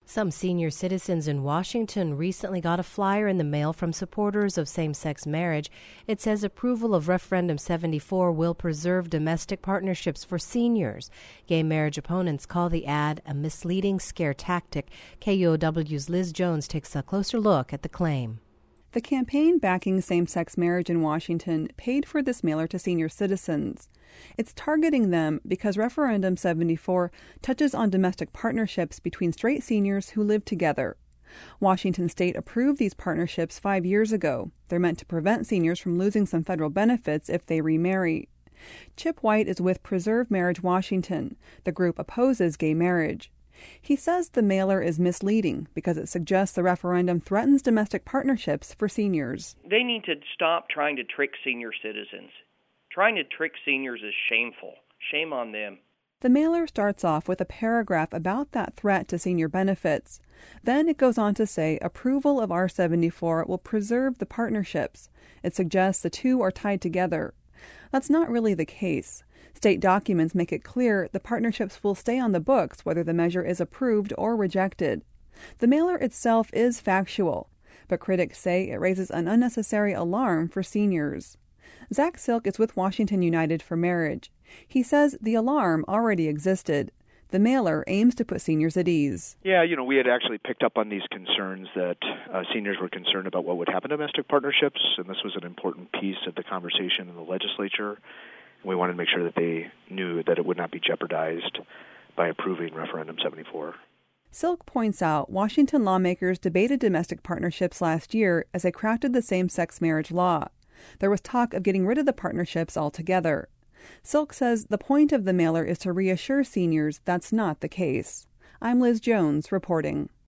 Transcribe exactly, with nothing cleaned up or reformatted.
Some senior citizens in Washington recently got a flyer in the mail from supporters of same-sex marriage. It says approval of Referendum seventy-four will preserve domestic partnerships for seniors. Gay marriage opponents call the ad a misleading scare tactic. K U O W's Liz Jones takes a closer look at the claim. The campaign backing same-sex marriage in Washington paid for this mailer to senior citizens. It's targeting them because Referendum seventy-four touches on domestic partnerships between straight seniors who live together. Washington State approved these partnerships five years ago. They're meant to prevent seniors from losing some federal benefits if they remarry. Chip White is with Preserve Marriage Washington. The group opposes gay marriage. He says the mailer is misleading because it suggests the referendum threatens domestic partnerships for seniors. They need to stop trying to trick senior citizens. Trying to trick seniors is shameful. Shame on them. The mailer starts off with a paragraph about that threat to senior benefits. Then it goes on to say approval of R seventy-four will preserve the partnerships. It suggests the two are tied together. That's not really the case. State documents make it clear the partnerships will stay on the books whether the measure is approved or rejected. The mailer itself is factual, but critics say it raises an unnecessary alarm for seniors. Zach Silk is with Washington United for Marriage. He says the alarm already existed. The mailer aims to put seniors at ease. Yeah, you know, we had actually picked up on these concerns that uh, seniors were concerned about what would happen to domestic partnerships, and this was an important piece of the conversation in the legislature. We wanted to make sure that they knew that it would not be jeopardized by approving Referendum seventy-four. Silk points out Washington lawmakers debated domestic partnerships last year as they crafted the same-sex marriage law. There was talk of getting rid of the partnerships altogether. Silk says the point of the mailer is to reassure seniors that's not the case. I'm Liz Jones reporting.